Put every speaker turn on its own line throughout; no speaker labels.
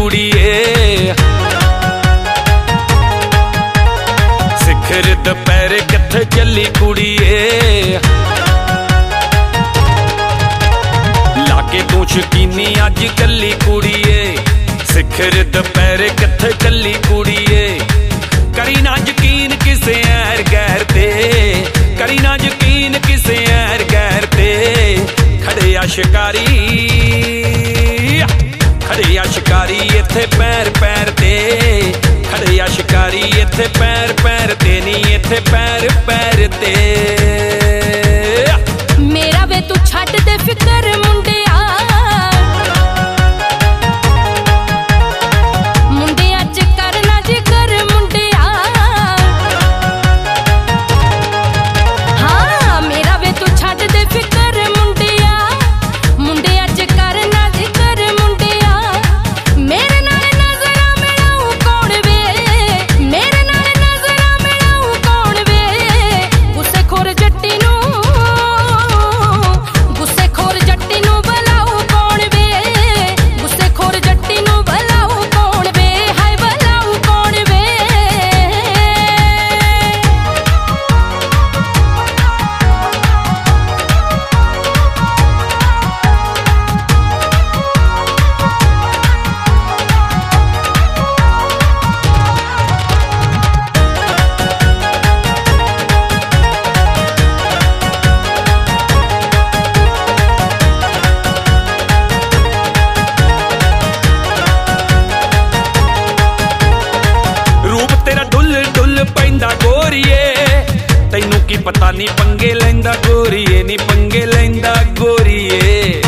कुड़िए सिखर दुपहर किथे चली कुड़िए लाके तू शकीनी अज कली कुड़िए सिखर दुपहर किथे चली कुड़िए करी ना यकीन किसे ऐर गैर ते करी ना यकीन किसे ऐर गैर ते खड़े आ शिकारी इत्थे पैर पैर ते खड़े आ शिकारी इत्थे पैर पैर ते नी इत्थे पैर पैर ते
मेरा वे तू छड्ड दे फिकर मुंडिया तैनू की पता नी पंगे लैंदा गोरीए नी पंगे लैंदा गोरीए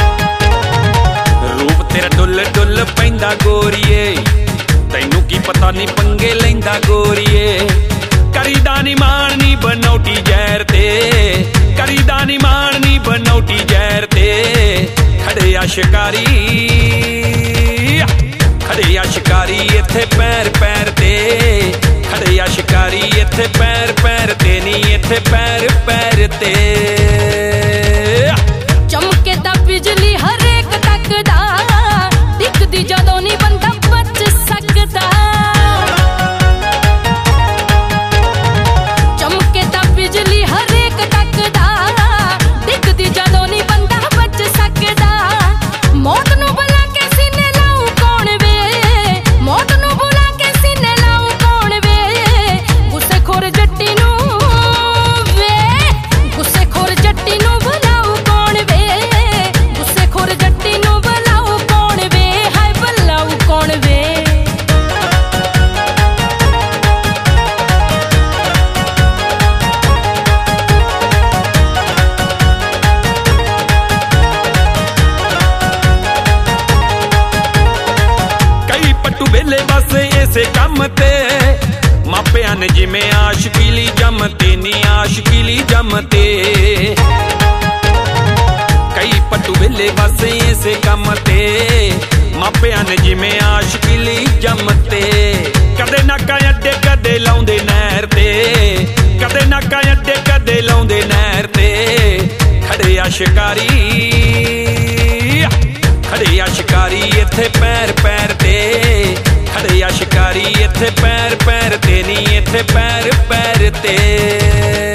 रूप तेरा डुल डुल पैंदा गोरीए तैनू की पता नी पंगे लैंदा गोरीए करीदा नी मारनी बनौटी जैर ते करीदा नी मारनी बनौटी जैर ते खड़े आ शिकारी इत्थे पैर पैर ते खड़े आ शिकारी इत्थे पैर पैर ते नी इत्थे पैर पैर ते चमके दा बिजली हरेक तकदा दिखदी जदों नी बंदा बच सकदा चमके दा बिजली हरेक तकदा दिखदी जदों नी बंदा बच सकदा मौत नू बुला के सीने लाऊं कौन वे मौत नू बुला के सीने लाऊं कौन वे गुस्सेखोर जट्टी नू वे गुस्सेखोर जट्टी नू बुलाऊं कौन वे गुस्सेखोर जट्टी नू बुलाऊं कौन वे हाय बुलाऊं कौन वे
कई पट्टू वेले बस इसे कम ते मापिया ने जिमें आशकीली जमते नी आशकीली जमते कई पट्टू वेले बस इसे कम ते मापिया ने जिमें आशकीली जमते कदे नाका अड्डे कदे लाउंदे नहर ते कदे नाका अड्डे कदे लाउंदे नहर ते खड़े आ शिकारी इत्थे पैर पैर ते खड़े आ शिकारी इत्थे पैर पैर ते नी इत्थे पैर पैर ते